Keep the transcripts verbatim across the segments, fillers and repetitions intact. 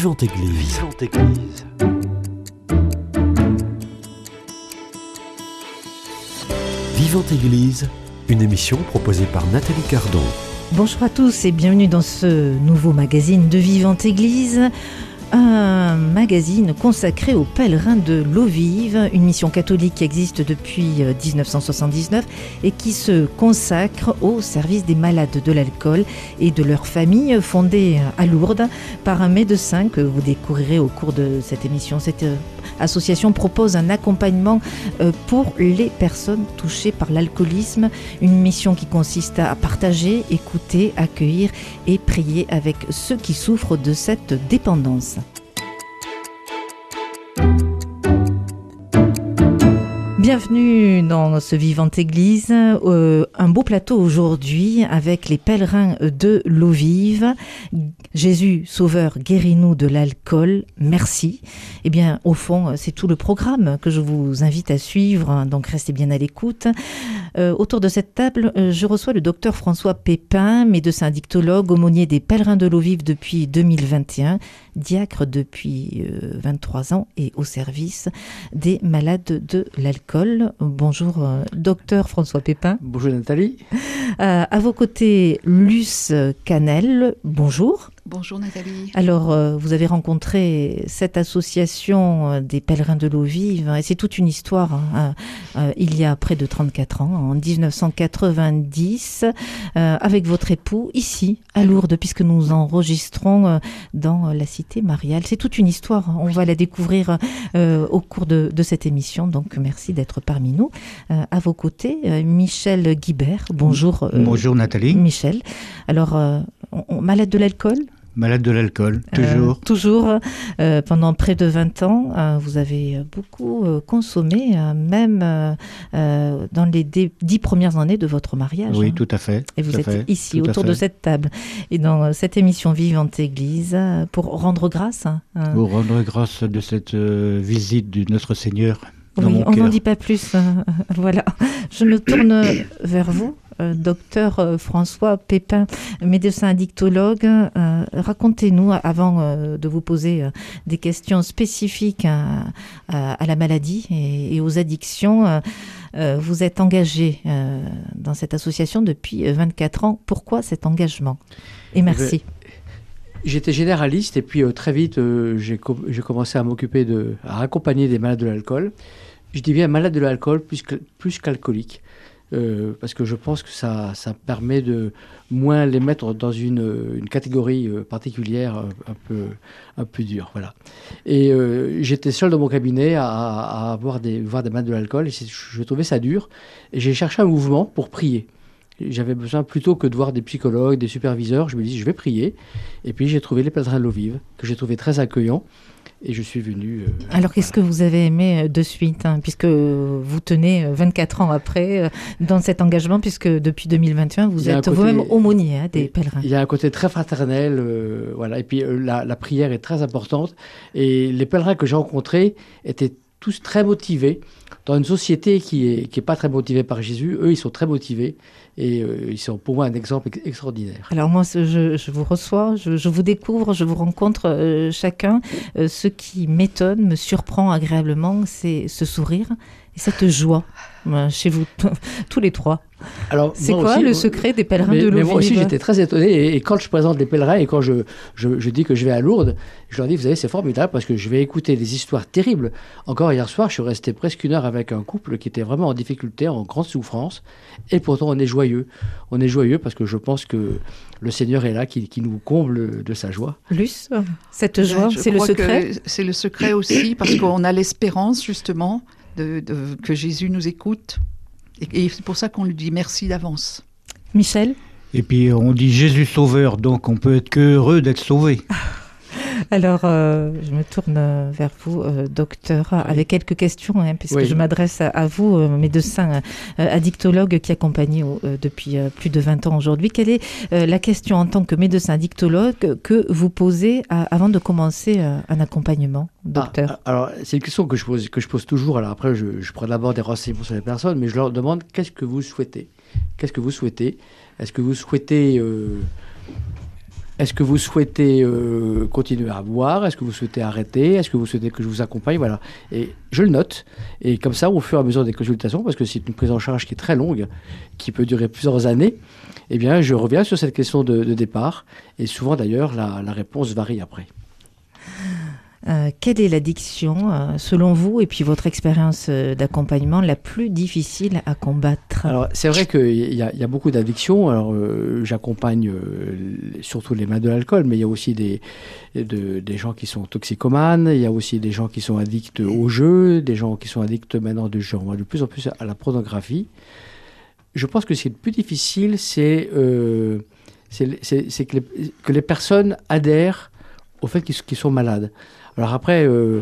Vivante Église. Vivante Église. Vivante Église, une émission proposée par Nathalie Cardon. Bonjour à tous et bienvenue dans ce nouveau magazine de Vivante Église. Un magazine consacré aux pèlerins de l'eau vive, une mission catholique qui existe depuis dix-neuf cent soixante-dix-neuf et qui se consacre au service des malades de l'alcool et de leurs familles, fondée à Lourdes par un médecin que vous découvrirez au cours de cette émission. Cette association propose un accompagnement pour les personnes touchées par l'alcoolisme, une mission qui consiste à partager, écouter, accueillir et prier avec ceux qui souffrent de cette dépendance. Bienvenue dans ce Vivante Église, euh, un beau plateau aujourd'hui avec les pèlerins de l'eau vive. Jésus, Sauveur, guéris-nous de l'alcool, merci. Eh bien, au fond, c'est tout le programme que je vous invite à suivre, donc restez bien à l'écoute. Euh, autour de cette table, euh, je reçois le docteur François Pépin, médecin dictologue, aumônier des pèlerins de l'eau vive depuis deux mille vingt et un, diacre depuis euh, vingt-trois ans et au service des malades de l'alcool. Bonjour, euh, docteur François Pépin. Bonjour Nathalie. Euh, à vos côtés, Luce Canel. Bonjour. Bonjour Nathalie. Alors, euh, vous avez rencontré cette association euh, des pèlerins de l'eau vive, hein, et c'est toute une histoire, hein, euh, il y a près de trente-quatre ans, en dix-neuf cent quatre-vingt-dix, euh, avec votre époux, ici, à Lourdes, puisque nous enregistrons euh, dans la cité mariale. C'est toute une histoire, on va la découvrir euh, au cours de, de cette émission, donc merci d'être parmi nous. Euh, à vos côtés, euh, Michel Guibert. Bonjour. Euh, Bonjour Nathalie. Michel. Alors, euh, on, on, malade de l'alcool ? Malade de l'alcool, toujours. Euh, toujours. Euh, pendant près de vingt ans, euh, vous avez beaucoup euh, consommé, euh, même euh, euh, dans les dé- dix premières années de votre mariage. Oui, hein. tout à fait. Et vous êtes fait, ici, autour de cette table. Et dans euh, cette émission Vivante Église, euh, pour rendre grâce. Hein, pour rendre grâce de cette euh, visite de notre Seigneur dans oui, mon on cœur. n'en dit pas plus. Euh, voilà. Je me tourne vers vous. Euh, docteur euh, François Pépin, médecin addictologue, euh, racontez-nous, avant euh, de vous poser euh, des questions spécifiques à, à, à la maladie et, et aux addictions, euh, euh, vous êtes engagé euh, dans cette association depuis vingt-quatre ans. Pourquoi cet engagement ? Et merci. J'étais généraliste et puis euh, très vite euh, j'ai, com- j'ai commencé à m'occuper de, à accompagner des malades de l'alcool. Je dis bien malade de l'alcool plus, que, plus qu'alcoolique. Euh, parce que je pense que ça, ça permet de moins les mettre dans une, une catégorie euh, particulière euh, un peu, un peu dure. Voilà. Et euh, j'étais seul dans mon cabinet à, à avoir des, voir des malades de l'alcool et je trouvais ça dur. Et j'ai cherché un mouvement pour prier. J'avais besoin, plutôt que de voir des psychologues, des superviseurs, je me dis je vais prier. Et puis j'ai trouvé les pèlerins de l'eau vive, que j'ai trouvé très accueillants. Et je suis venu... Euh, Alors, qu'est-ce voilà. que vous avez aimé de suite, hein, puisque vous tenez vingt-quatre ans après euh, dans cet engagement, puisque depuis deux mille vingt et un, vous êtes côté, vous-même aumônier hein, des pèlerins. Il y a un côté très fraternel, euh, voilà. Et puis euh, la, la prière est très importante. Et les pèlerins que j'ai rencontrés étaient tous très motivés. Dans une société qui est, qui est pas très motivée par Jésus, eux, ils sont très motivés. Et euh, ils sont pour moi un exemple ex- extraordinaire. Alors moi, je, je vous reçois, je, je vous découvre, je vous rencontre euh, chacun. Euh, ce qui m'étonne, me surprend agréablement, c'est ce sourire et cette joie euh, chez vous, t- tous les trois. Alors, c'est moi quoi aussi, le moi, secret des pèlerins mais, de l'eau mais moi vive? aussi, j'étais très étonné. Et, et quand je présente les pèlerins et quand je, je, je dis que je vais à Lourdes, je leur dis, vous savez, c'est formidable parce que je vais écouter des histoires terribles. Encore hier soir, je suis resté presque une heure avec un couple qui était vraiment en difficulté, en grande souffrance. Et pourtant, on est joyeux. On est joyeux parce que je pense que le Seigneur est là, qui, qui nous comble de sa joie. Luce, cette joie, Je c'est le crois secret que c'est le secret aussi parce qu'on a l'espérance, justement, de, de, que Jésus nous écoute. Et, et c'est pour ça qu'on lui dit merci d'avance. Michel ? Et puis on dit Jésus sauveur, donc on peut être que heureux d'être sauvé. Alors, euh, je me tourne vers vous, euh, docteur, oui. avec quelques questions, hein, puisque oui. je m'adresse à, à vous, euh, médecin euh, addictologue qui accompagne euh, depuis euh, plus de vingt ans aujourd'hui. Quelle est euh, la question en tant que médecin addictologue que vous posez à, avant de commencer euh, un accompagnement, docteur? ah, Alors, c'est une question que je pose, que je pose toujours. Alors après, je, je prends d'abord des renseignements sur les personnes, mais je leur demande qu'est-ce que vous souhaitez? Qu'est-ce que vous souhaitez? Est-ce que vous souhaitez... Euh, est-ce que vous souhaitez euh, continuer à boire? Est-ce que vous souhaitez arrêter? Est-ce que vous souhaitez que je vous accompagne? Voilà. Et je le note. Et comme ça, au fur et à mesure des consultations, parce que c'est une prise en charge qui est très longue, qui peut durer plusieurs années, eh bien, je reviens sur cette question de, de départ. Et souvent, d'ailleurs, la, la réponse varie après. Euh, quelle est l'addiction, euh, selon vous, et puis votre expérience euh, d'accompagnement, la plus difficile à combattre? Alors, c'est vrai qu'il y, y a beaucoup d'addictions. Alors, euh, j'accompagne euh, surtout les malades de l'alcool, mais il y a aussi des, de, des gens qui sont toxicomanes, il y a aussi des gens qui sont addicts au jeu, des gens qui sont addicts maintenant de, genre, de plus en plus à la pornographie. Je pense que ce qui est le plus difficile, c'est, euh, c'est, c'est, c'est que, les, que les personnes adhèrent au fait qu'ils, qu'ils sont malades. Alors après, euh,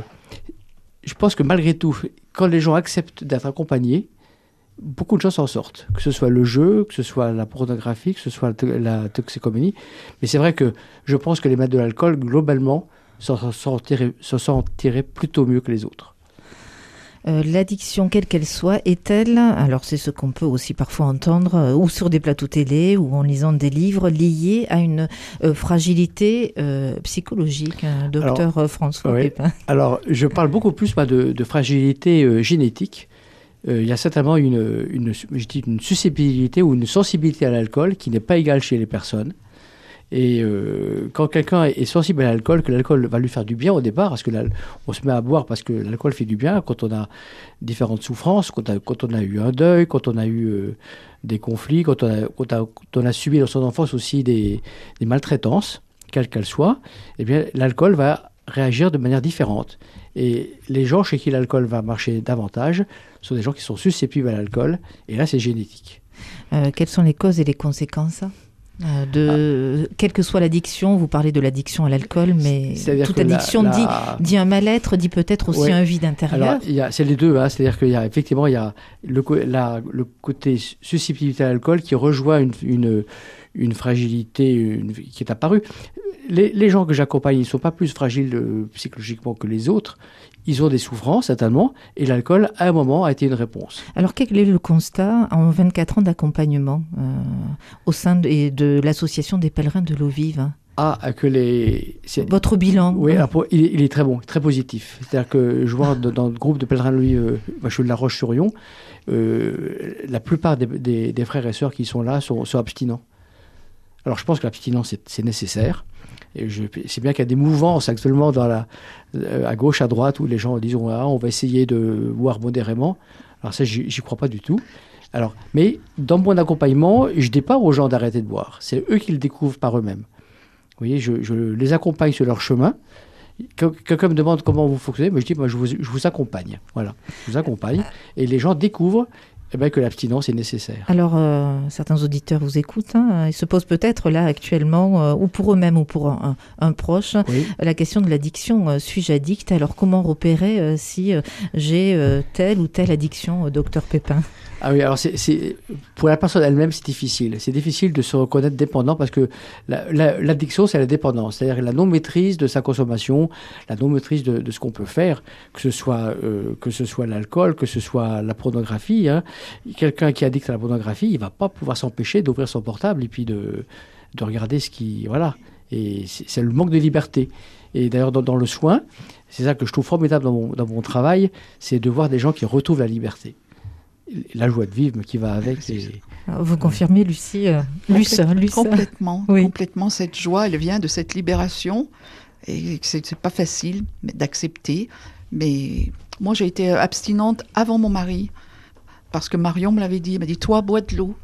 je pense que malgré tout, quand les gens acceptent d'être accompagnés, beaucoup de gens s'en sortent. Que ce soit le jeu, que ce soit la pornographie, que ce soit la toxicomanie. Mais c'est vrai que je pense que les malades de l'alcool, globalement, s'en sortiraient, s'en sortiraient plutôt mieux que les autres. Euh, l'addiction, quelle qu'elle soit, est-elle, alors c'est ce qu'on peut aussi parfois entendre, euh, ou sur des plateaux télé, ou en lisant des livres, liée à une euh, fragilité euh, psychologique, hein, docteur alors, François oui. Pépin? Alors, je parle beaucoup plus moi, de, de fragilité euh, génétique. Euh, il y a certainement une, une, je dis une susceptibilité ou une sensibilité à l'alcool qui n'est pas égale chez les personnes. Et euh, quand quelqu'un est sensible à l'alcool, que l'alcool va lui faire du bien au départ, parce que là, on se met à boire parce que l'alcool fait du bien, quand on a différentes souffrances, quand, a, quand on a eu un deuil, quand on a eu euh, des conflits, quand on a, quand, a, quand on a subi dans son enfance aussi des, des maltraitances, quelles qu'elles soient, eh bien, l'alcool va réagir de manière différente. Et les gens chez qui l'alcool va marcher davantage sont des gens qui sont susceptibles à l'alcool, et là, c'est génétique. Euh, quelles sont les causes et les conséquences ? Euh, de, ah. Quelle que soit l'addiction, vous parlez de l'addiction à l'alcool, mais toute addiction la, la... Dit, dit un mal-être, dit peut-être aussi ouais. un vide intérieur. Alors, c'est les deux, hein, c'est-à-dire qu'il y a effectivement il y a le, la, le côté susceptibilité à l'alcool qui rejoint une, une, une fragilité une, qui est apparue. Les, les gens que j'accompagne, ils ne sont pas plus fragiles euh, psychologiquement que les autres. Ils ont des souffrances, certainement, et l'alcool, à un moment, a été une réponse. Alors, quel est le constat en vingt-quatre ans d'accompagnement euh, au sein de, de l'association des pèlerins de l'eau vive? Ah, que les... C'est... Votre bilan? Oui, alors, pour, il, est, il est très bon, très positif. C'est-à-dire que je vois dans le groupe de pèlerins de l'eau vive, moi, je suis de La Roche-sur-Yon, euh, la plupart des, des, des frères et sœurs qui sont là sont, sont abstinents. Alors, je pense que l'abstinence, c'est, c'est nécessaire. Et je, c'est bien qu'il y a des mouvances actuellement dans la, à gauche, à droite, où les gens disent ah, on va essayer de boire modérément. Alors ça, j'y, j'y crois pas du tout. Alors, mais dans mon accompagnement, je dis pas aux gens d'arrêter de boire. C'est eux qui le découvrent par eux-mêmes. Vous voyez, je, je les accompagne sur leur chemin. Quelqu'un me demande comment vous fonctionnez, moi je dis moi, je, vous, je vous accompagne. Voilà, je vous accompagne. Et les gens découvrent eh bien, que l'abstinence est nécessaire. Alors, euh, certains auditeurs vous écoutent. Hein, ils se posent peut-être là actuellement, euh, ou pour eux-mêmes ou pour un, un, un proche, oui. la question de l'addiction. Euh, suis-je addict? Alors, comment repérer euh, si euh, j'ai euh, telle ou telle addiction, euh, docteur Pépin? Ah oui, alors c'est, c'est, pour la personne elle-même, c'est difficile. C'est difficile de se reconnaître dépendant parce que la, la, l'addiction, c'est la dépendance. C'est-à-dire la non-maîtrise de sa consommation, la non-maîtrise de, de ce qu'on peut faire, que ce soit, euh, que ce soit l'alcool, que ce soit la pornographie. Hein. Quelqu'un qui est addict à la pornographie, il ne va pas pouvoir s'empêcher d'ouvrir son portable et puis de, de regarder ce qui... Voilà. Et c'est, c'est le manque de liberté. Et d'ailleurs, dans, dans le soin, c'est ça que je trouve formidable dans mon, dans mon travail, c'est de voir des gens qui retrouvent la liberté. La joie de vivre qui va avec. Et... Vous confirmez, Lucie euh, Luce, Luce. Complètement, oui. complètement. Cette joie, elle vient de cette libération. Et c'est, c'est pas facile d'accepter. Mais moi, j'ai été abstinente avant mon mari. Parce que Marion me l'avait dit. Elle m'a dit, toi, bois de l'eau.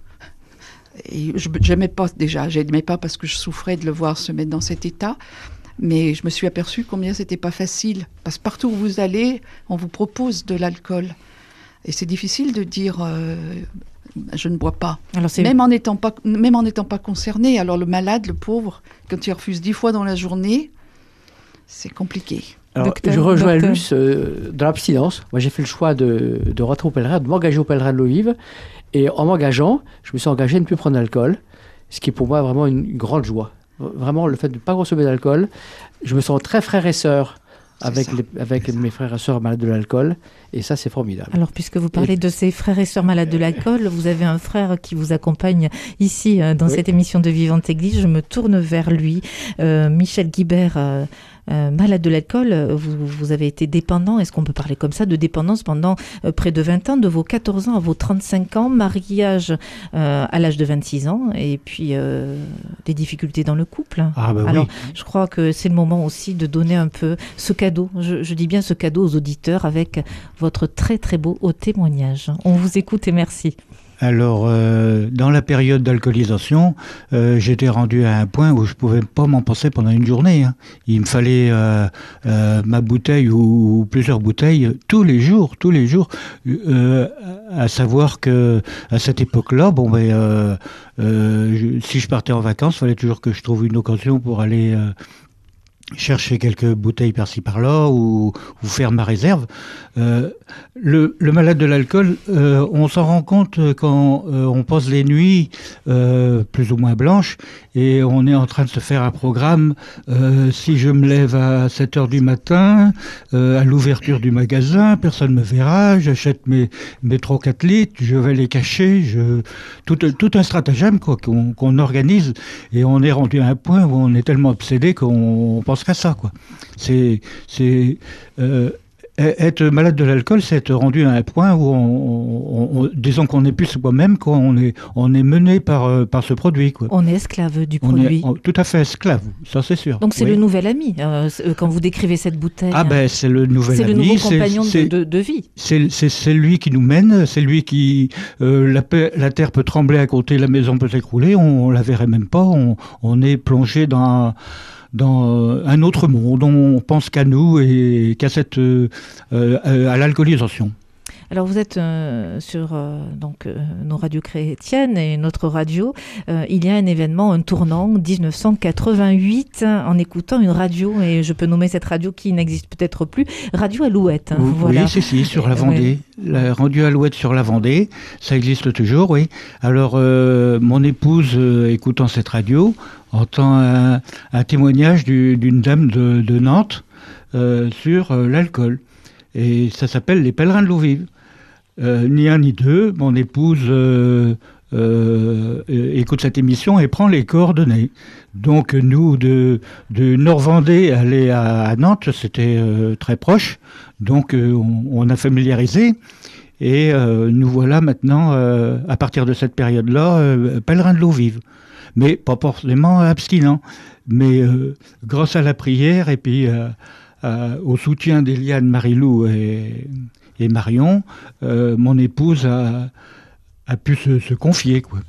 Et je n'aimais pas déjà. Je n'aimais pas parce que je souffrais de le voir se mettre dans cet état. Mais je me suis aperçue combien c'était pas facile. Parce que partout où vous allez, on vous propose de l'alcool. Et c'est difficile de dire euh, je ne bois pas. Alors c'est... Même en n'étant pas, même en n'étant pas concerné. Alors le malade, le pauvre, quand il refuse dix fois dans la journée, c'est compliqué. Alors, docteur, je rejoins docteur. Luce euh, dans l'abstinence. Moi, j'ai fait le choix de, de rentrer au pèlerin, de m'engager au pèlerin de l'eau vive. Et en m'engageant, je me suis engagé à ne plus prendre d'alcool, ce qui est pour moi vraiment une, une grande joie. Vraiment, le fait de ne pas consommer d'alcool, je me sens très frère et sœur avec, les, avec mes frères et sœurs malades de l'alcool. Et ça, c'est formidable. Alors, puisque vous parlez et... de ces frères et sœurs malades de l'alcool, vous avez un frère qui vous accompagne ici dans oui. cette émission de Vivante Église. Je me tourne vers lui. Euh, Michel Guibert, euh, euh, malade de l'alcool, vous, vous avez été dépendant, est-ce qu'on peut parler comme ça, de dépendance pendant euh, près de vingt ans, de vos quatorze ans à vos trente-cinq ans, mariage euh, à l'âge de vingt-six ans, et puis euh, des difficultés dans le couple. Ah bah Alors, oui. je crois que c'est le moment aussi de donner un peu ce cadeau, je, je dis bien ce cadeau aux auditeurs avec votre très très beau haut témoignage. On vous écoute et merci. Alors, euh, dans la période d'alcoolisation, euh, j'étais rendu à un point où je pouvais pas m'en passer pendant une journée. Hein. Il me fallait euh, euh, ma bouteille ou, ou plusieurs bouteilles tous les jours, tous les jours. Euh, à savoir que à cette époque-là, bon ben, euh, euh, je, si je partais en vacances, il fallait toujours que je trouve une occasion pour aller euh, chercher quelques bouteilles par-ci par-là ou, ou faire ma réserve. Euh, le, le malade de l'alcool, euh, on s'en rend compte quand euh, on passe les nuits euh, plus ou moins blanches et on est en train de se faire un programme. Euh, si je me lève à sept heures du matin, euh, à l'ouverture du magasin, personne ne me verra, j'achète mes, mes trois quatre litres, je vais les cacher, je... tout, tout un stratagème quoi, qu'on, qu'on organise et on est rendu à un point où on est tellement obsédé qu'on pense qu'à ça, quoi. C'est, c'est, euh, être malade de l'alcool, c'est être rendu à un point où, on, on, on, disons qu'on n'est plus soi-même, quoi. On est, on est mené par, par ce produit, quoi. On est esclave du on produit. Est, on, tout à fait esclave, ça c'est sûr. Donc c'est oui. le nouvel ami, euh, quand vous décrivez cette bouteille. Ah ben c'est le nouvel c'est ami. C'est le nouveau compagnon c'est, de, de, de vie. C'est, c'est, c'est lui qui nous mène, c'est lui qui... Euh, la, la terre peut trembler à côté, la maison peut s'écrouler, on, on la verrait même pas, on, on est plongé dans... dans un autre monde, on pense qu'à nous et qu'à cette, euh, euh, à l'alcoolisation. Alors vous êtes euh, sur euh, donc, euh, nos radios chrétiennes et notre radio. Euh, il y a un événement, un tournant, dix-neuf cent quatre-vingt-huit, en écoutant une radio, et je peux nommer cette radio qui n'existe peut-être plus, Radio Alouette. Hein, oui, voilà. oui, c'est si, sur la Vendée. Ouais. La Radio Alouette sur la Vendée, ça existe toujours, oui. Alors, euh, mon épouse, euh, écoutant cette radio, entend un, un témoignage du, d'une dame de, de Nantes euh, sur euh, l'alcool. Et ça s'appelle Les Pèlerins de l'eau vive. Euh, ni un ni deux, mon épouse euh, euh, écoute cette émission et prend les coordonnées. Donc nous, de, de Nord-Vendée aller à, à Nantes, c'était euh, très proche. Donc euh, on, on a familiarisé. Et euh, nous voilà maintenant, euh, à partir de cette période-là, euh, pèlerins de l'eau vive. Mais pas forcément abstinents. Mais euh, grâce à la prière et puis euh, euh, au soutien d'Eliane, Marie-Lou et... et Marion, euh, mon épouse a, a pu se, se confier, quoi.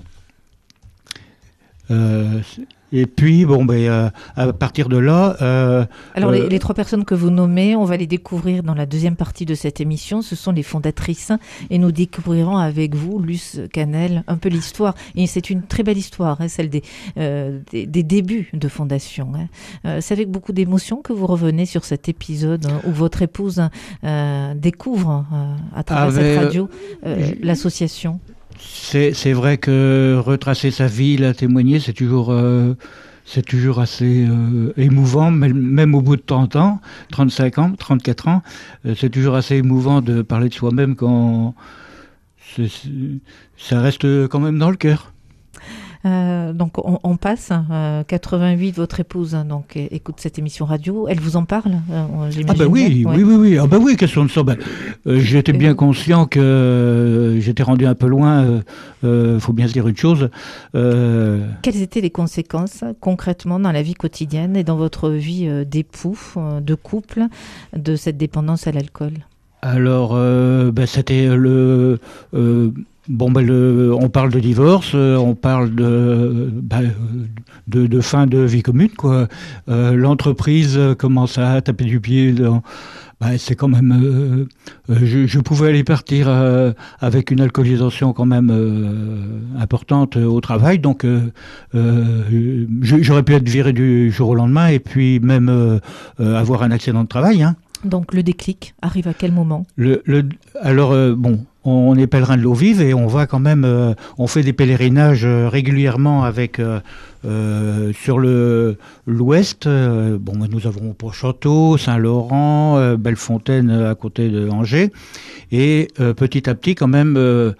Euh, et puis, bon, ben, euh, à partir de là... Euh, Alors, euh, les, les trois personnes que vous nommez, on va les découvrir dans la deuxième partie de cette émission. Ce sont les fondatrices et nous découvrirons avec vous, Luce Canel, un peu l'histoire. Et c'est une très belle histoire, hein, celle des, euh, des, des débuts de fondation. Hein. Euh, c'est avec beaucoup d'émotion que vous revenez sur cet épisode hein, où votre épouse euh, découvre euh, à travers avec, cette radio euh, je... l'association. C'est, c'est vrai que retracer sa vie, la témoigner, c'est toujours, euh, c'est toujours assez euh, émouvant, même au bout de trente ans, trente-cinq ans, trente-quatre ans, euh, c'est toujours assez émouvant de parler de soi-même quand c'est, c'est, ça reste quand même dans le cœur. Euh, donc on, on passe, euh, quatre-vingt-huit, votre épouse hein, donc, écoute cette émission radio, elle vous en parle euh, Ah ben oui, ouais. oui, oui, oui, ah ben oui, question de ça. Ben, euh, j'étais bien conscient que euh, j'étais rendu un peu loin, il euh, euh, faut bien se dire une chose. Euh... Quelles étaient les conséquences concrètement dans la vie quotidienne et dans votre vie euh, d'époux, euh, de couple, de cette dépendance à l'alcool? Alors, euh, ben, c'était le... Euh, Bon, ben le, on parle de divorce, on parle de, ben, de, de fin de vie commune, quoi. Euh, l'entreprise commence à taper du pied dans, ben, c'est quand même... Euh, je, je pouvais aller partir euh, avec une alcoolisation quand même euh, importante au travail, donc euh, euh, j'aurais pu être viré du jour au lendemain et puis même euh, euh, avoir un accident de travail, hein. Donc le déclic arrive à quel moment? le, le, Alors, euh, bon... on est pèlerin de l'eau vive et on va quand même, euh, on fait des pèlerinages euh, régulièrement avec euh, euh, sur le l'ouest. Euh, bon, nous avons Port-Château, Saint-Laurent, euh, Bellefontaine à côté de Angers, et euh, petit à petit quand même. Euh,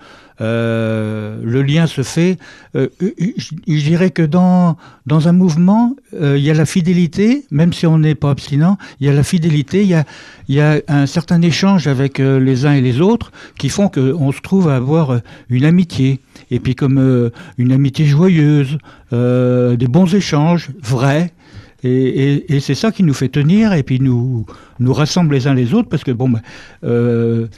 Euh, le lien se fait. Euh, je, je dirais que dans, dans un mouvement, euh, il y a la fidélité, même si on n'est pas abstinent, il y a la fidélité, il y a, il y a un certain échange avec euh, les uns et les autres qui font qu'on se trouve à avoir une amitié. Et puis comme euh, une amitié joyeuse, euh, des bons échanges, vrais. Et, et, et c'est ça qui nous fait tenir et puis nous, nous rassemble les uns les autres parce que bon, ben, euh,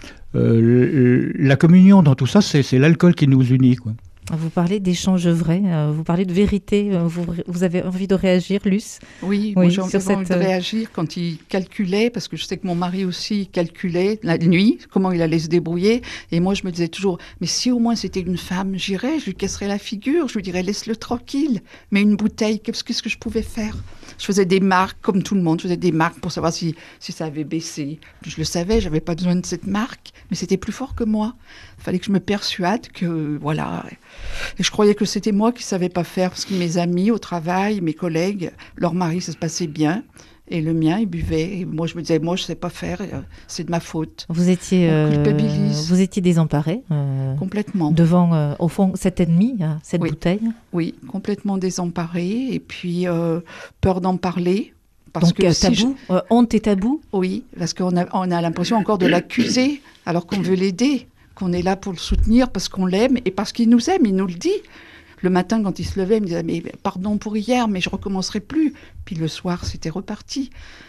Euh, la communion dans tout ça, c'est, c'est l'alcool qui nous unit, quoi. Vous parlez d'échanges vrais, euh, vous parlez de vérité, euh, vous, vous avez envie de réagir, Luce ? Oui, moi, j'ai envie cette... de réagir quand il calculait, parce que je sais que mon mari aussi calculait la nuit, comment il allait se débrouiller, et moi je me disais toujours, mais si au moins c'était une femme, j'irais, je lui casserais la figure, je lui dirais laisse-le tranquille, mais une bouteille, qu'est-ce que je pouvais faire ? Je faisais des marques, comme tout le monde, je faisais des marques pour savoir si, si ça avait baissé. Je le savais, j'avais pas besoin de cette marque, mais c'était plus fort que moi. Il fallait que je me persuade que, voilà. Et je croyais que c'était moi qui savais pas faire, parce que mes amis au travail, mes collègues, leur mari, ça se passait bien. Et le mien, il buvait. Et moi, je me disais, moi, je sais pas faire, c'est de ma faute. Vous étiez, euh, vous étiez désemparé euh, complètement. Devant, euh, au fond, cet ennemi, cette oui. bouteille. Oui, complètement désemparé. Et puis, euh, peur d'en parler. Parce Donc, que euh, si tabou, je... euh, honte et tabou. Oui, parce qu'on a, on a l'impression encore de l'accuser, alors qu'on veut l'aider, qu'on est là pour le soutenir parce qu'on l'aime et parce qu'il nous aime, il nous le dit. Le matin, quand il se levait, il me disait « mais pardon pour hier, mais je recommencerai plus ». Puis le soir, c'était reparti.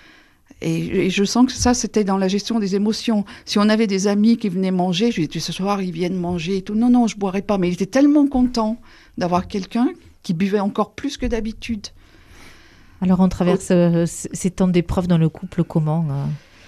Et, et je sens que ça, c'était dans la gestion des émotions. Si on avait des amis qui venaient manger, je lui disais « ce soir, ils viennent manger et tout ». Non, non, je ne boirais pas. Mais il était tellement content d'avoir quelqu'un qui buvait encore plus que d'habitude. Alors, on traverse euh, ces temps d'épreuve dans le couple comment euh...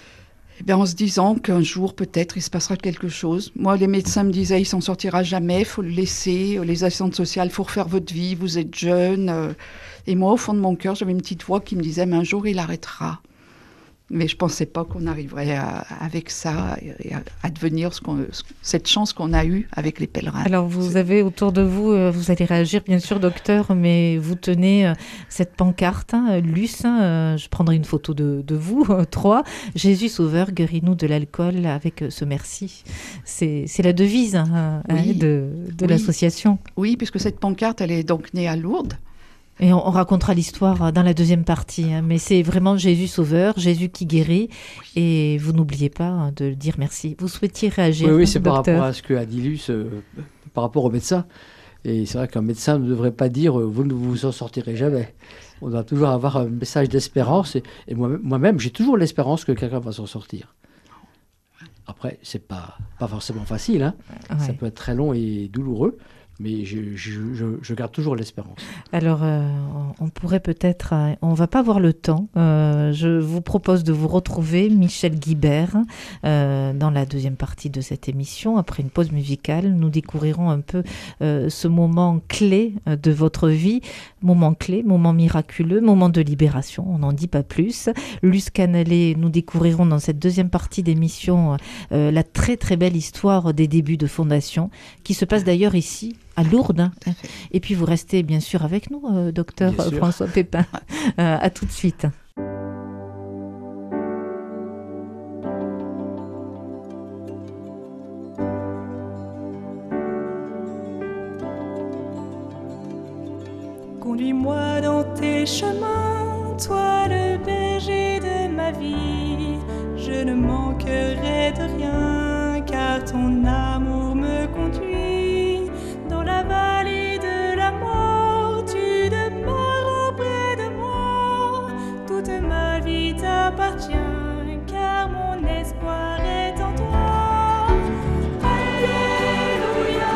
Eh bien, en se disant qu'un jour, peut-être, il se passera quelque chose. Moi, les médecins me disaient, il s'en sortira jamais, il faut le laisser. Les assistantes sociales, il faut refaire votre vie, vous êtes jeune. Et moi, au fond de mon cœur, j'avais une petite voix qui me disait, mais un jour, il arrêtera. Mais je ne pensais pas qu'on arriverait à, avec ça et à, à devenir ce qu'on, cette chance qu'on a eue avec les pèlerins. Alors, vous avez autour de vous, euh, vous allez réagir bien sûr, docteur, mais vous tenez euh, cette pancarte, hein, Luce, hein, euh, je prendrai une photo de, de vous, euh, trois. Jésus Sauveur, guéris-nous de l'alcool avec euh, ce merci. C'est, c'est la devise hein, oui. hein, de, de oui. l'association. Oui, puisque cette pancarte, elle est donc née à Lourdes. Et on, on racontera l'histoire dans la deuxième partie, hein, mais c'est vraiment Jésus Sauveur, Jésus qui guérit, oui. et vous n'oubliez pas de dire merci. Vous souhaitiez réagir, Oui, oui, hein, c'est docteur. par rapport à ce qu'a dit Luce, euh, par rapport au médecin. Et c'est vrai qu'un médecin ne devrait pas dire euh, « vous ne vous en sortirez jamais ». On doit toujours avoir un message d'espérance, et, et moi, moi-même, j'ai toujours l'espérance que quelqu'un va s'en sortir. Après, c'est pas, pas forcément facile, hein. Ouais. Ça peut être très long et douloureux. Mais je, je, je, je garde toujours l'espérance. Alors, euh, on pourrait peut-être... Euh, on ne va pas avoir le temps. Euh, je vous propose de vous retrouver, Michel Guibert, euh, dans la deuxième partie de cette émission. Après une pause musicale, nous découvrirons un peu euh, ce moment clé de votre vie. Moment clé, moment miraculeux, moment de libération. On n'en dit pas plus. Luce Canalé, nous découvrirons dans cette deuxième partie d'émission euh, la très très belle histoire des débuts de Fondation, qui se passe d'ailleurs ici, à Lourdes. Hein. Et puis vous restez bien sûr avec nous, euh, docteur François Pépin. Euh, à tout de suite. Conduis-moi dans tes chemins, toi le berger de ma vie. Je ne manquerai de rien, car ton amour me conduit. Dans la vallée de la mort, tu demeures auprès de moi. Toute ma vie t'appartient, car mon espoir est en toi. Alléluia,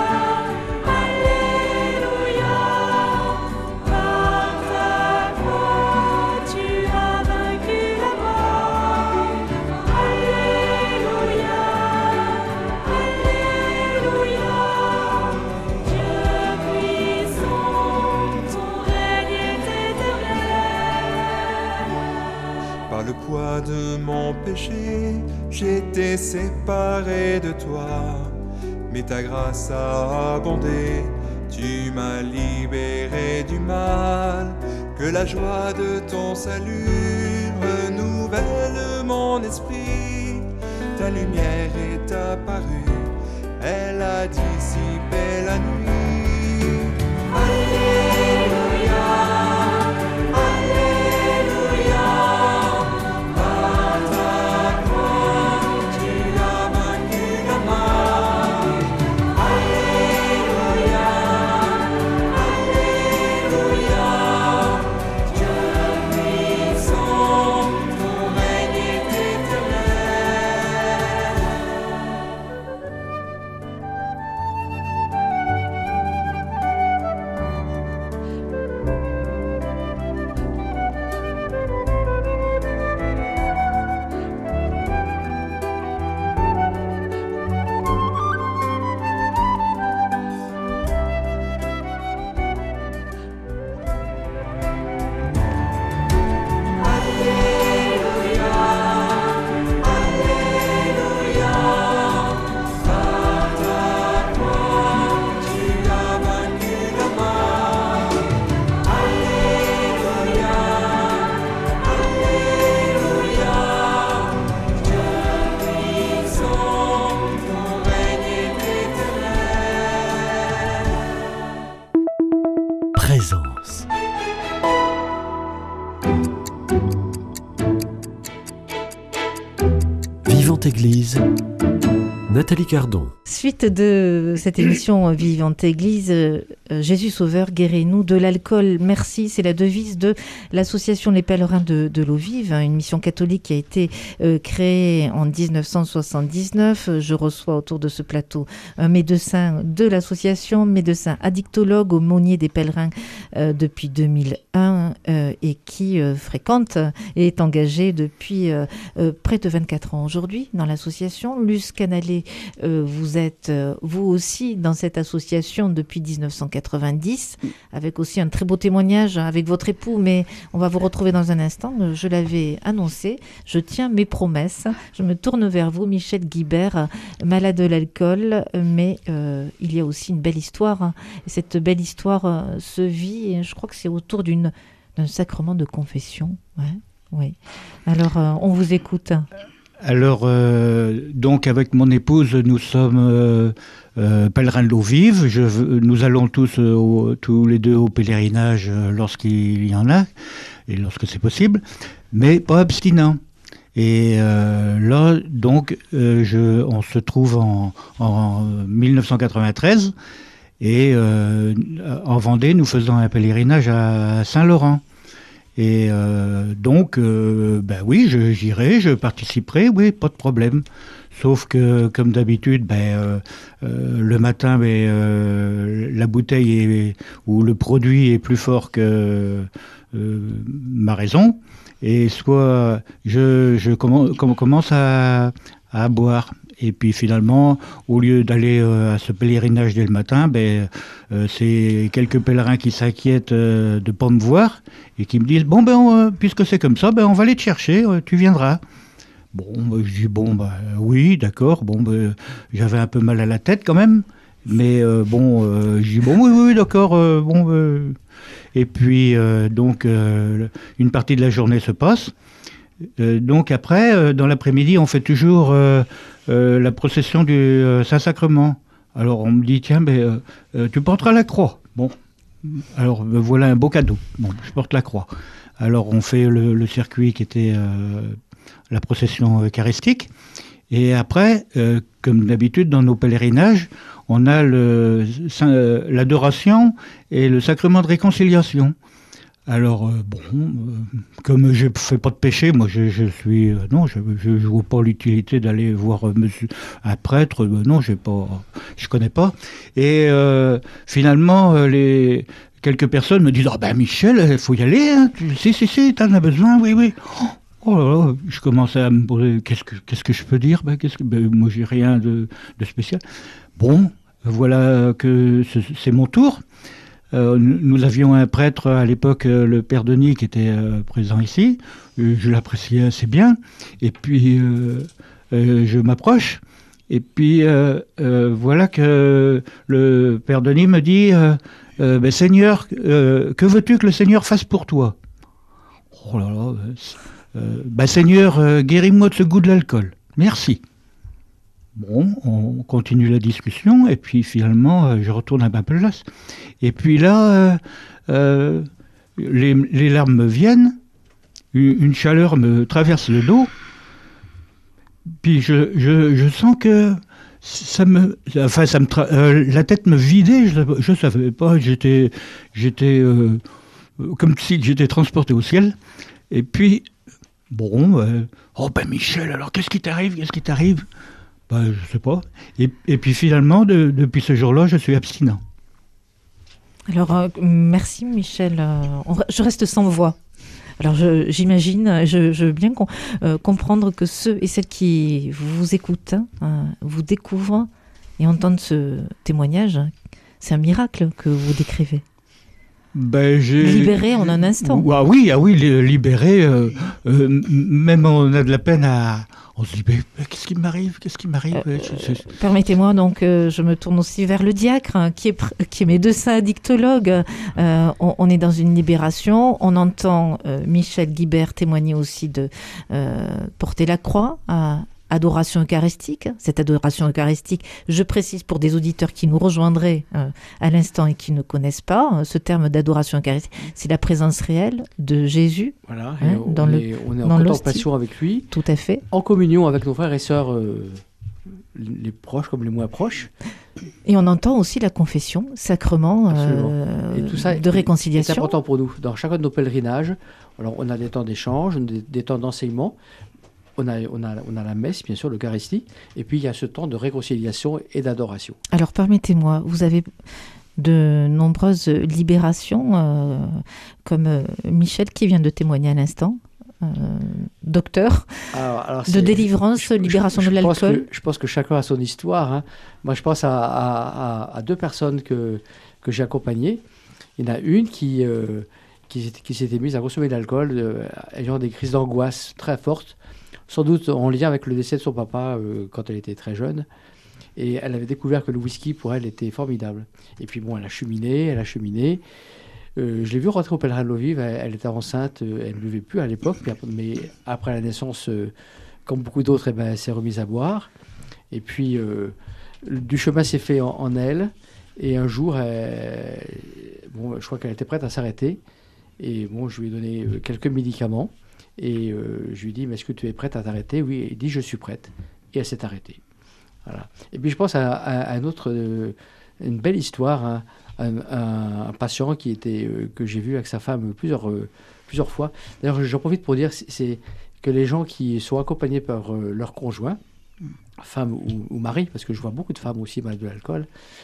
Alléluia. Par ta croix, tu as vaincu la mort. Alléluia, Alléluia. Par le poids de mon péché, j'étais séparé de toi. Mais ta grâce a abondé, tu m'as libéré du mal. Que la joie de ton salut renouvelle mon esprit. Ta lumière est apparue, elle a dissipé la nuit. Alléluia, Alléluia. Par ta croix, tu as vaincu la mort. Alléluia, Alléluia. Dieu puissant, ton règne est éternel. Présence. Vivante Église, Nathalie Cardon. Suite de cette émission Vivante Église, euh, Jésus Sauveur, guéris-nous de l'alcool. Merci, c'est la devise de l'association Les Pèlerins de, de l'eau vive, hein, une mission catholique qui a été euh, créée en dix-neuf cent soixante-dix-neuf. Je reçois autour de ce plateau un médecin de l'association, médecin addictologue, aumônier des pèlerins euh, depuis deux mille un euh, et qui euh, fréquente et est engagé depuis euh, euh, près de vingt-quatre ans aujourd'hui dans l'association. Luce Canalé, euh, vous êtes euh, vous aussi dans cette association depuis dix-neuf cent quatre-vingt-dix, avec aussi un très beau témoignage avec votre époux, mais on va vous retrouver dans un instant. Je l'avais annoncé, je tiens mes promesses. Je me tourne vers vous, Michel Guibert, malade de l'alcool, mais euh, il y a aussi une belle histoire. Et cette belle histoire euh, se vit, et je crois que c'est autour d'une, d'un sacrement de confession. Ouais, oui. Alors, euh, on vous écoute. Alors, euh, donc, avec mon épouse, nous sommes euh, euh, pèlerins de l'eau vive. Je, nous allons tous, euh, au, tous les deux au pèlerinage euh, lorsqu'il y en a, et lorsque c'est possible, mais pas abstinents. Et euh, là, donc, euh, je, on se trouve en, en dix-neuf cent quatre-vingt-treize, et euh, en Vendée, nous faisons un pèlerinage à Saint-Laurent. Et euh, donc, euh, ben oui, je, j'irai, je participerai, oui, pas de problème. Sauf que, comme d'habitude, ben, euh, euh, le matin, ben, euh, la bouteille est, ou le produit est plus fort que euh, ma raison. Et soit je, je commence, commence à, à boire. Et puis finalement, au lieu d'aller euh, à ce pèlerinage dès le matin, ben, euh, c'est quelques pèlerins qui s'inquiètent euh, de ne pas me voir et qui me disent « Bon, ben, euh, puisque c'est comme ça, ben, on va aller te chercher, euh, tu viendras. » Bon, ben, je dis « Bon, ben, oui, d'accord. » Bon, ben, j'avais un peu mal à la tête quand même. Mais euh, bon, euh, je dis « Bon, oui, oui, d'accord. Euh, bon, euh. » Et puis, euh, donc, euh, une partie de la journée se passe. Euh, donc après, euh, dans l'après-midi, on fait toujours euh, euh, la procession du euh, Saint-Sacrement. Alors on me dit, tiens, ben, euh, euh, tu porteras la croix. Bon, alors euh, voilà un beau cadeau. Bon, je porte la croix. Alors on fait le, le circuit qui était euh, la procession eucharistique. Et après, euh, comme d'habitude dans nos pèlerinages, on a le, euh, l'adoration et le sacrement de réconciliation. Alors, euh, bon, euh, comme je ne fais pas de péché, moi je, je suis... Euh, non, je ne vois pas l'utilité d'aller voir euh, monsieur, un prêtre, euh, non, je ne connais pas. Et euh, finalement, euh, les, quelques personnes me disent « Ah ben Michel, il faut y aller, hein, tu, si, si, si, t'en as besoin, oui, oui. » Oh là là, je commence à me poser, qu'est-ce que, qu'est-ce que je peux dire ben, qu'est-ce que, ben, moi j'ai rien de, de spécial. Bon, voilà que c'est mon tour. euh, nous avions un prêtre à l'époque, euh, le père Denis, qui était euh, présent ici. Euh, je l'appréciais assez bien. Et puis, euh, euh, je m'approche. Et puis, euh, euh, voilà que le père Denis me dit euh, euh, ben, Seigneur, euh, que veux-tu que le Seigneur fasse pour toi ? Oh là là, euh, ben, Seigneur, euh, guéris-moi de ce goût de l'alcool. Merci. Bon, on continue la discussion, et puis finalement, euh, je retourne à ma place. Et puis là, euh, euh, les, les larmes me viennent, une, une chaleur me traverse le dos, puis je, je, je sens que ça me, enfin, ça me tra- euh, la tête me vidait, je ne savais pas, j'étais, j'étais euh, comme si j'étais transporté au ciel. Et puis, bon, euh, oh ben Michel, alors qu'est-ce qui t'arrive, qu'est-ce qui t'arrive ? Ben, je ne sais pas. Et, et puis finalement, de, depuis ce jour-là, je suis abstinent. Alors, euh, merci Michel. Euh, on, je reste sans voix. Alors, je, j'imagine, je, je veux bien com- euh, comprendre que ceux et celles qui vous écoutent, hein, vous découvrent et entendent ce témoignage. C'est un miracle que vous décrivez. Ben, j'ai... Libéré en un instant. Ah oui, ah oui, libéré. Euh, euh, même on a de la peine à... On se dit, mais, mais qu'est-ce qui m'arrive, qu'est-ce qui m'arrive euh, je, je... Permettez-moi donc, euh, je me tourne aussi vers le diacre, hein, qui, est pr- qui est médecin addictologue. Euh, on, on est dans une libération. On entend euh, Michel Guibert témoigner aussi de euh, porter la croix à adoration eucharistique. Cette adoration eucharistique, je précise pour des auditeurs qui nous rejoindraient euh, à l'instant et qui ne connaissent pas, euh, ce terme d'adoration eucharistique, c'est la présence réelle de Jésus. Voilà, hein, on, dans le, est, on est en dans contemplation avec lui. Tout à fait. En communion avec nos frères et sœurs, euh, les proches comme les moins proches. Et on entend aussi la confession, sacrement euh, et tout ça de réconciliation. C'est important pour nous. Dans chacun de nos pèlerinages, alors on a des temps d'échange, des, des temps d'enseignement. On a, on, a, on a la messe, bien sûr, l'Eucharistie, et puis il y a ce temps de réconciliation et d'adoration. Alors permettez-moi, vous avez de nombreuses libérations, euh, comme euh, Michel qui vient de témoigner à l'instant, euh, docteur, alors, alors de délivrance, je, libération je, je de l'alcool. Pense que, je pense que chacun a son histoire. Hein. Moi, je pense à, à, à, à deux personnes que, que j'ai accompagnées. Il y en a une qui, euh, qui, qui s'était mise à consommer de l'alcool, euh, ayant des crises d'angoisse très fortes, sans doute en lien avec le décès de son papa euh, quand elle était très jeune. Et elle avait découvert que le whisky, pour elle, était formidable. Et puis bon, elle a cheminé, elle a cheminé. Euh, je l'ai vue rentrer au pèlerin de l'eau vive, elle, elle était enceinte, euh, elle ne buvait plus à l'époque, mais après la naissance, euh, comme beaucoup d'autres, eh ben, elle s'est remise à boire. Et puis, euh, du chemin s'est fait en, en elle. Et un jour, elle, bon, je crois qu'elle était prête à s'arrêter. Et bon, je lui ai donné quelques médicaments. Et euh, je lui ai dit, mais est-ce que tu es prête à t'arrêter ? Oui, il dit, je suis prête. Et elle s'est arrêtée. Voilà. Et puis je pense à, à, à un autre, euh, une belle histoire, hein, un, un, un patient qui était, euh, que j'ai vu avec sa femme plusieurs, euh, plusieurs fois. D'ailleurs, j'en profite pour dire c'est, c'est que les gens qui sont accompagnés par euh, leur conjoint, femme ou, ou mari, parce que je vois beaucoup de femmes aussi malades de l'alcool,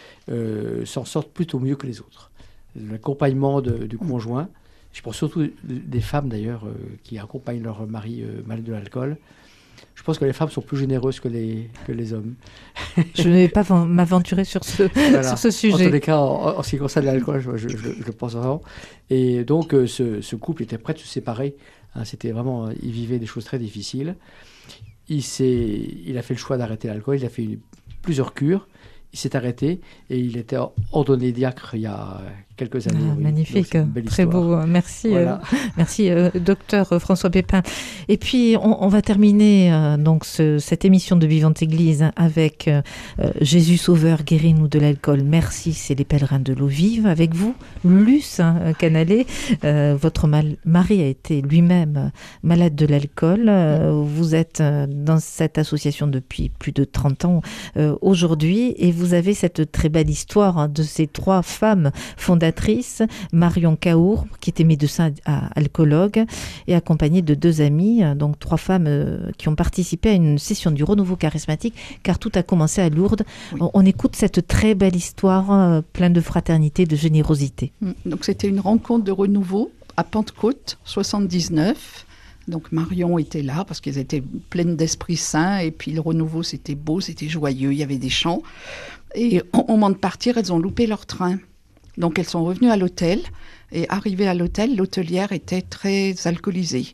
euh, s'en sortent plutôt mieux que les autres. L'accompagnement de, du conjoint, je pense surtout des femmes d'ailleurs euh, qui accompagnent leur mari euh, malade de l'alcool. Je pense que les femmes sont plus généreuses que les, que les hommes. Je ne vais pas m'aventurer sur ce, voilà. sur ce sujet. En tous les cas, en, en ce qui concerne l'alcool, je, je, je, je le pense vraiment. Et donc, euh, ce, ce couple était prêt de se séparer. Hein, c'était vraiment, il vivait des choses très difficiles. Il, s'est, il a fait le choix d'arrêter l'alcool. Il a fait une, plusieurs cures. Il s'est arrêté et il était ordonné diacre il y a quelques années. Ah, oui. Magnifique, très histoire. beau. Merci, voilà. euh, merci euh, docteur François Pépin. Et puis, on, on va terminer euh, donc ce, cette émission de Vivante Église avec euh, Jésus Sauveur, guéris-nous de l'alcool. Merci, c'est les pèlerins de l'eau vive. Avec vous, Luce hein, Canalé, euh, votre mal, mari a été lui-même malade de l'alcool. Euh, vous êtes euh, dans cette association depuis plus de trente ans euh, aujourd'hui et vous Vous avez cette très belle histoire hein, de ces trois femmes fondatrices, Marion Caour, qui était médecin alcoologue, et accompagnée de deux amies, donc trois femmes euh, qui ont participé à une session du renouveau charismatique, car tout a commencé à Lourdes. Oui. On, on écoute cette très belle histoire, euh, pleine de fraternité, de générosité. Donc c'était une rencontre de renouveau à Pentecôte, soixante-dix-neuf. Donc Marion était là parce qu'elles étaient pleines d'Esprit Saint et puis le renouveau c'était beau, c'était joyeux, il y avait des chants. Et au moment de partir, elles ont loupé leur train. Donc elles sont revenues à l'hôtel, et arrivées à l'hôtel, l'hôtelière était très alcoolisée.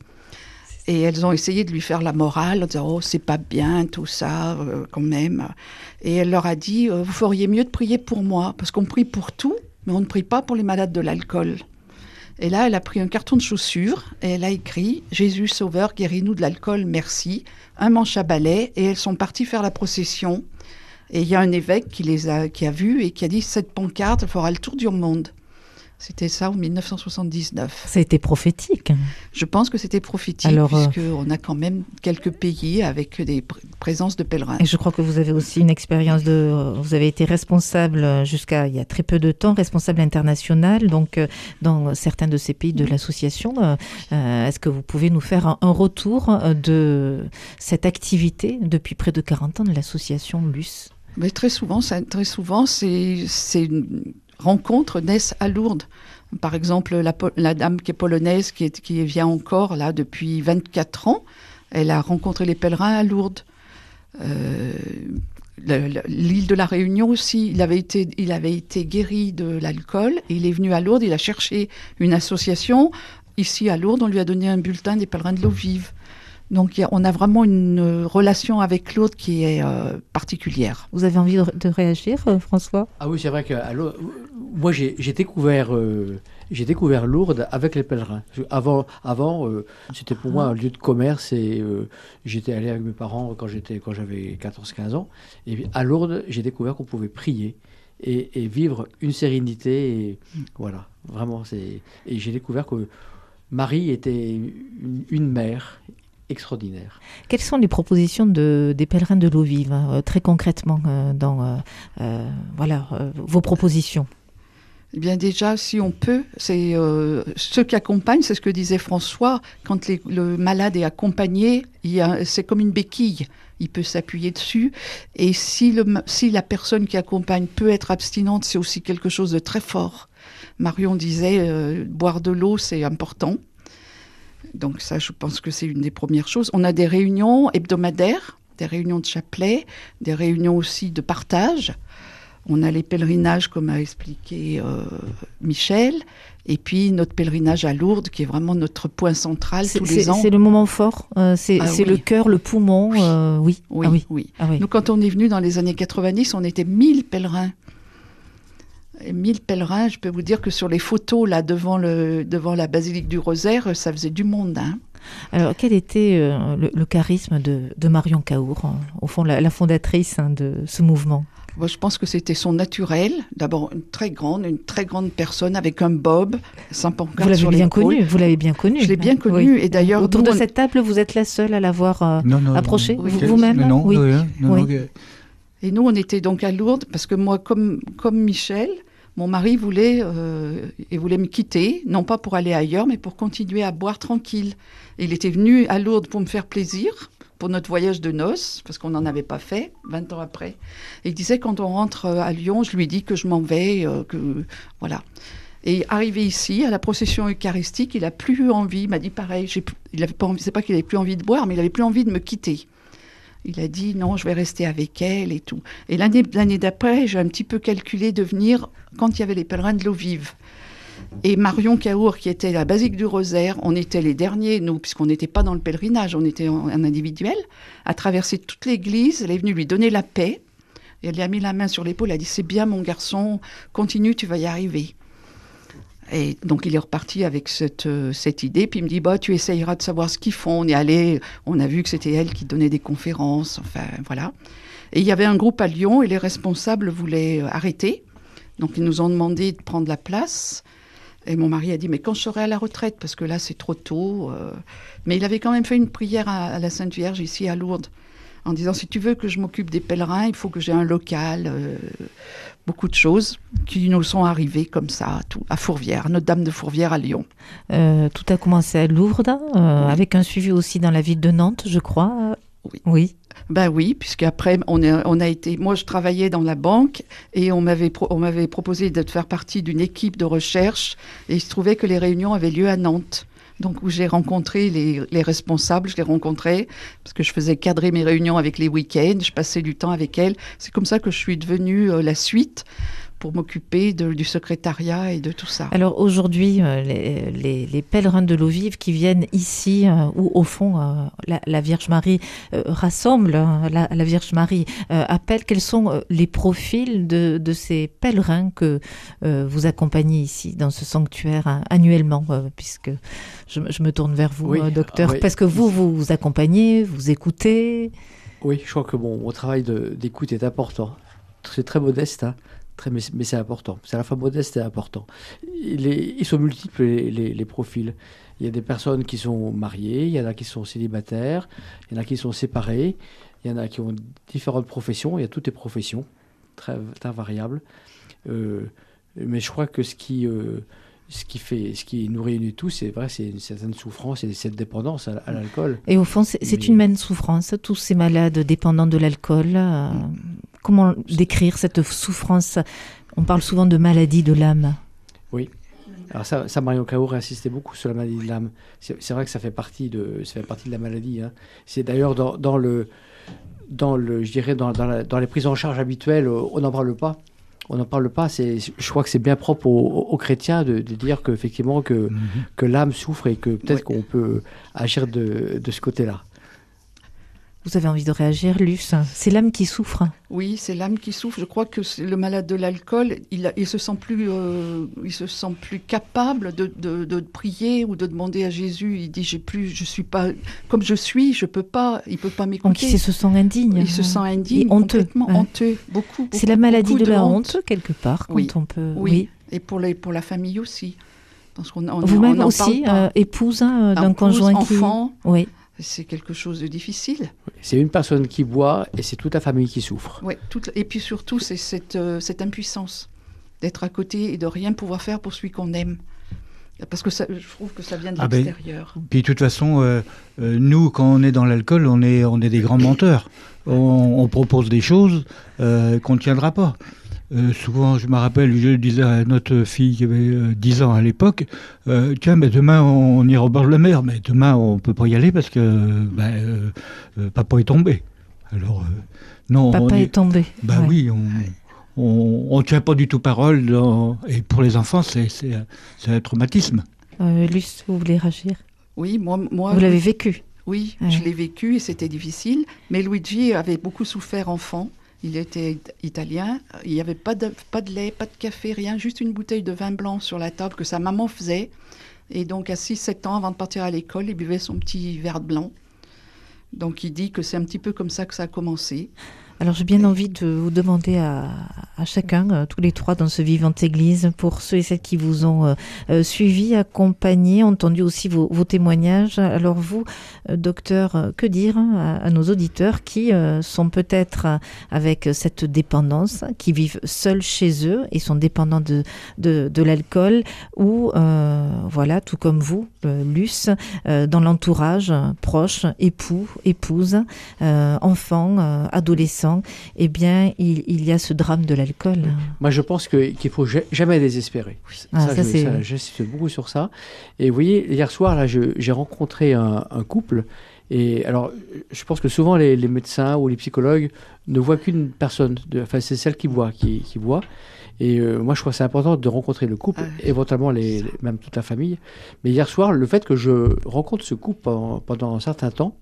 Et elles ont essayé de lui faire la morale en disant « Oh, c'est pas bien tout ça, euh, quand même ». Et elle leur a dit euh, « Vous feriez mieux de prier pour moi, parce qu'on prie pour tout, mais on ne prie pas pour les malades de l'alcool ». Et là, elle a pris un carton de chaussures et elle a écrit « Jésus Sauveur, guéris-nous de l'alcool, merci », un manche à balai, et elles sont parties faire la procession. Et il y a un évêque qui les a, qui a vu et qui a dit « Cette pancarte fera le tour du monde ». C'était ça en dix-neuf cent soixante-dix-neuf. Ça a été prophétique. Je pense que c'était prophétique, Alors, puisqu'on a quand même quelques pays avec des pr- présences de pèlerins. Et je crois que vous avez aussi une expérience de... Vous avez été responsable jusqu'à il y a très peu de temps, responsable international, donc euh, dans certains de ces pays de l'association. Euh, est-ce que vous pouvez nous faire un, un retour de cette activité depuis près de quarante ans de l'association L U S ? Mais très souvent, ça, très souvent c'est... c'est une rencontres naissent à Lourdes. Par exemple, la, la dame qui est polonaise, qui, est, qui vient encore là depuis vingt-quatre ans, elle a rencontré les pèlerins à Lourdes. Euh, le, le, l'île de la Réunion aussi, il avait, été, il avait été guéri de l'alcool, et il est venu à Lourdes, il a cherché une association. Ici à Lourdes, on lui a donné un bulletin des pèlerins de l'eau vive. Donc y a, on a vraiment une relation avec l'autre qui est euh, particulière. Vous avez envie de, de réagir, euh, François ? Ah oui, c'est vrai que à moi j'ai, j'ai découvert euh, j'ai découvert Lourdes avec les pèlerins. Avant, avant euh, c'était pour moi un lieu de commerce, et euh, j'étais allé avec mes parents quand j'étais quand j'avais quatorze quinze ans. Et à Lourdes, j'ai découvert qu'on pouvait prier et, et vivre une sérénité. Et voilà, vraiment, c'est. Et j'ai découvert que Marie était une, une mère extraordinaire. Quelles sont les propositions de, des pèlerins de l'eau vive, euh, très concrètement, euh, dans euh, euh, voilà, euh, vos propositions ? Eh bien déjà, si on peut, c'est euh, ceux qui accompagnent, c'est ce que disait François, quand les, le malade est accompagné, il y a, c'est comme une béquille, il peut s'appuyer dessus, et si, le, si la personne qui accompagne peut être abstinente, c'est aussi quelque chose de très fort. Marion disait, euh, boire de l'eau, c'est important. Donc ça, je pense que c'est une des premières choses. On a des réunions hebdomadaires, des réunions de chapelet, des réunions aussi de partage. On a les pèlerinages, comme a expliqué euh, Michel, et puis notre pèlerinage à Lourdes, qui est vraiment notre point central c'est, tous c'est, les ans. C'est le moment fort, euh, c'est, ah, c'est oui. le cœur, le poumon, oui. Euh, oui. Oui, ah, oui. oui. Ah, oui. Nous, quand on est venu dans les années quatre-vingt-dix, on était mille pèlerins. Et mille pèlerins, je peux vous dire que sur les photos, là, devant, le, devant la basilique du Rosaire, ça faisait du monde, hein. Alors, quel était euh, le, le charisme de, de Marion Cahour, hein, au fond, la, la fondatrice hein, de ce mouvement ? Moi, je pense que c'était son naturel. D'abord, une très grande, une très grande personne avec un bob, sans pancarte vous l'avez sur bien l'épaule. connue, vous l'avez bien connue. Je l'ai bien connue, oui. et d'ailleurs... Autour nous, de on... cette table, vous êtes la seule à l'avoir euh, non, non, approchée, non, vous, non, vous-même non, non, oui. oui, non, oui. non, Et nous, on était donc à Lourdes, parce que moi, comme, comme Michel, mon mari voulait, euh, et voulait me quitter, non pas pour aller ailleurs, mais pour continuer à boire tranquille. Et il était venu à Lourdes pour me faire plaisir, pour notre voyage de noces, parce qu'on n'en avait pas fait, vingt ans après. Et il disait, quand on rentre à Lyon, je lui dis que je m'en vais, euh, que voilà. Et arrivé ici, à la procession eucharistique, il n'a plus eu envie, il m'a dit pareil, j'ai, il avait pas envie, c'est pas qu'il n'avait plus envie de boire, mais il n'avait plus envie de me quitter. Il a dit non, je vais rester avec elle et tout. Et l'année, l'année d'après, j'ai un petit peu calculé de venir quand il y avait les pèlerins de l'eau vive. Et Marion Cahour, qui était à la basilique du Rosaire, on était les derniers, nous, puisqu'on n'était pas dans le pèlerinage, on était en, en individuel, à traverser toute l'église. Elle est venue lui donner la paix. Et elle lui a mis la main sur l'épaule, elle a dit c'est bien mon garçon, continue, tu vas y arriver. Et donc il est reparti avec cette, euh, cette idée, puis il me dit bah, tu essayeras de savoir ce qu'ils font. On est allé, on a vu que c'était elle qui donnait des conférences, enfin voilà. Et il y avait un groupe à Lyon et les responsables voulaient arrêter. Donc ils nous ont demandé de prendre la place. Et mon mari a dit mais quand je serai à la retraite, parce que là c'est trop tôt. Euh... Mais il avait quand même fait une prière à, à la Sainte Vierge ici à Lourdes, en disant si tu veux que je m'occupe des pèlerins, il faut que j'ai un local. Euh... Beaucoup de choses qui nous sont arrivées comme ça, tout, à Fourvière, Notre-Dame de Fourvière à Lyon. Euh, tout a commencé à Lourdes, euh, oui. Avec un suivi aussi dans la ville de Nantes, je crois. Oui. Oui. Ben oui, puisqu'après, on, est, on a été... Moi, je travaillais dans la banque et on m'avait, pro, on m'avait proposé de faire partie d'une équipe de recherche et il se trouvait que les réunions avaient lieu à Nantes. Donc, où j'ai rencontré les, les responsables, je les rencontrais parce que je faisais cadrer mes réunions avec les week-ends, je passais du temps avec elles. C'est comme ça que je suis devenue euh, la suite pour m'occuper de, du secrétariat et de tout ça. Alors aujourd'hui, euh, les, les, les pèlerins de l'eau vive qui viennent ici, euh, où au fond euh, la, la Vierge Marie euh, rassemble, euh, la, la Vierge Marie euh, appelle, quels sont euh, les profils de, de ces pèlerins que euh, vous accompagnez ici dans ce sanctuaire hein, annuellement, euh, puisque je, je me tourne vers vous, Oui, euh, docteur, oui. parce que vous, vous vous accompagnez, vous écoutez. Oui, je crois que mon, mon travail de, d'écoute est important. C'est très modeste, hein. Très, mais, mais c'est important. C'est à la fois modeste et important. Il est, ils sont multiples, les, les, les profils. Il y a des personnes qui sont mariées, il y en a qui sont célibataires, il y en a qui sont séparés, il y en a qui ont différentes professions, il y a toutes les professions, très, très variables. Euh, mais je crois que ce qui, euh, ce qui, fait, ce qui nous réunit tous, c'est vrai, c'est une certaine souffrance et cette dépendance à, à l'alcool. Et au fond, c'est, c'est Mais... une même souffrance, tous ces malades dépendants de l'alcool. Euh, comment décrire cette souffrance? On parle souvent de maladie de l'âme. Oui. Alors ça, ça Marion Cahour insistait beaucoup sur la maladie de l'âme. C'est, c'est vrai que ça fait partie de, ça fait partie de la maladie. Hein. C'est d'ailleurs dans, dans le, dans le, je dirais dans, dans, la, dans les prises en charge habituelles, on n'en parle pas. On n'en parle pas. C'est, je crois que c'est bien propre aux, aux chrétiens de, de dire qu'effectivement que, mm-hmm. que l'âme souffre et que peut-être oui. qu'on peut agir de, de ce côté-là. Vous avez envie de réagir, Luce? C'est l'âme qui souffre. Oui, c'est l'âme qui souffre. Je crois que le malade de l'alcool, il, a, il se sent plus, euh, il se sent plus capable de, de, de prier ou de demander à Jésus. Il dit, j'ai plus, je suis pas comme je suis, je peux pas, il peut pas m'écouter. Donc il se sent indigne. Il se sent indigne, et honteux, complètement hein. honteux, beaucoup. beaucoup c'est la maladie de, de la honte. honte quelque part, quand oui. on peut. Oui. oui. Et pour les, pour la famille aussi. Parce qu'on, on, Vous-même on aussi, euh, épouse hein, d'un épouse, conjoint enfant, qui. Oui. C'est quelque chose de difficile. C'est une personne qui boit et c'est toute la famille qui souffre. Oui, toute, et puis surtout, c'est cette, euh, cette impuissance d'être à côté et de rien pouvoir faire pour celui qu'on aime. Parce que ça, je trouve que ça vient de ah l'extérieur. Ben, puis de toute façon, euh, euh, nous, quand on est dans l'alcool, on est, on est des grands menteurs. On, on propose des choses euh, qu'on ne tiendra pas. Euh, souvent, je me rappelle, je disais à notre fille qui avait euh, dix ans à l'époque, euh, tiens, mais demain on, on ira au bord de la mer, mais demain on ne peut pas y aller parce que ben, euh, euh, papa est tombé. Alors, euh, non, papa est, est tombé. Ben ouais. oui, on ne tient pas du tout parole. Dans, et pour les enfants, c'est, c'est, c'est un traumatisme. Euh, Luce, vous voulez réagir? Oui, moi. moi vous l'avez vécu? Oui, ouais. je l'ai vécu et c'était difficile. Mais Luigi avait beaucoup souffert enfant. Il était italien, il n'y avait pas de, pas de lait, pas de café, rien, juste une bouteille de vin blanc sur la table que sa maman faisait. Et donc à six sept ans, avant de partir à l'école, il buvait son petit verre de blanc. Donc il dit que c'est un petit peu comme ça que ça a commencé. Alors j'ai bien envie de vous demander à, à chacun, euh, tous les trois dans ce Vivante Église, pour ceux et celles qui vous ont euh, euh, suivi, accompagné, entendu aussi vos, vos témoignages. Alors vous, euh, docteur, euh, que dire hein, à, à nos auditeurs qui euh, sont peut-être euh, avec cette dépendance, qui vivent seuls chez eux et sont dépendants de, de, de l'alcool, ou euh, voilà, tout comme vous, euh, Luce, euh, dans l'entourage, euh, proche, époux, épouse, euh, enfants, euh, adolescents, eh bien, il, il y a ce drame de l'alcool. Moi, je pense que, qu'il ne faut jamais désespérer. Ah, ça, ça, je, c'est... ça, j'insiste beaucoup sur ça. Et vous voyez, hier soir, là, je, j'ai rencontré un, un couple. Et alors, je pense que souvent, les, les médecins ou les psychologues ne voient qu'une personne. De, enfin, c'est celle qui voit, qui, qui voit. Et euh, moi, je crois que c'est important de rencontrer le couple, ah. éventuellement les, les, même toute la famille. Mais hier soir, le fait que je rencontre ce couple pendant, pendant un certain temps,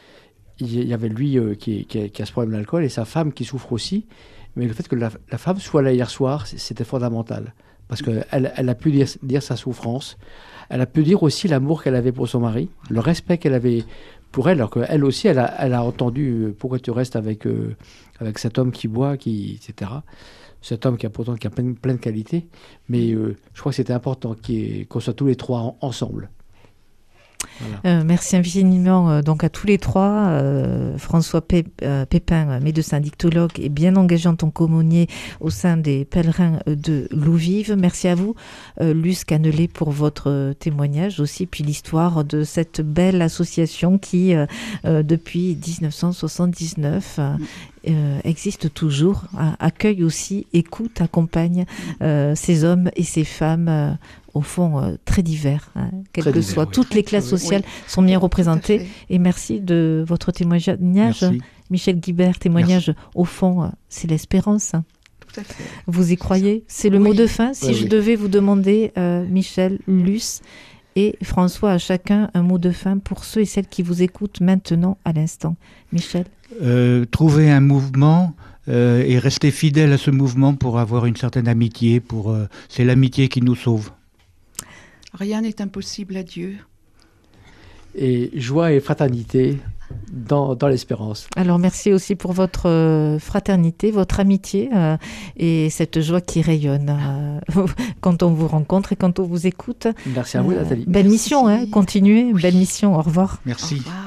il y avait lui euh, qui, qui, qui a ce problème d'alcool et sa femme qui souffre aussi. Mais le fait que la, la femme soit là hier soir, c'était fondamental. Parce qu'elle elle a pu dire, dire sa souffrance. Elle a pu dire aussi l'amour qu'elle avait pour son mari, le respect qu'elle avait pour elle. Alors qu'elle aussi, elle a, elle a entendu euh, pourquoi tu restes avec, euh, avec cet homme qui boit, qui, et cetera. Cet homme qui a pourtant qui a plein, plein de qualités. Mais euh, je crois que c'était important qu'on soit tous les trois en, ensemble. Voilà. Euh, merci infiniment euh, donc à tous les trois. Euh, François Pé- euh, Pépin, médecin dictologue et bien engagé en tant qu'aumônier au sein des pèlerins de l'eau vive. Merci à vous, euh, Luce Cannelet, pour votre témoignage aussi, puis l'histoire de cette belle association qui, euh, euh, depuis dix-neuf cent soixante-dix-neuf, euh, Euh, existe toujours, hein, accueille aussi, écoute, accompagne euh, ces hommes et ces femmes euh, au fond euh, très divers, hein, quelles que soient oui. toutes les classes sociales oui. sont bien représentées. Et merci de votre témoignage, merci. Michel Guibert, témoignage merci. Au fond, euh, c'est l'espérance. Hein. Tout à fait. Vous y croyez? C'est le Oui. mot de fin. Si Oui, je oui. devais vous demander, euh, Michel, Luce et François, à chacun un mot de fin pour ceux et celles qui vous écoutent maintenant à l'instant. Michel? Euh, trouver un mouvement euh, et rester fidèle à ce mouvement pour avoir une certaine amitié. Pour, euh, c'est l'amitié qui nous sauve. Rien n'est impossible à Dieu. Et joie et fraternité dans, dans l'espérance. Alors merci aussi pour votre euh, fraternité, votre amitié euh, et cette joie qui rayonne euh, quand on vous rencontre et quand on vous écoute. Merci à vous, Euh, Nathalie. Belle Merci. mission, hein, continuez, Oui. belle mission, au revoir. Merci. Au revoir.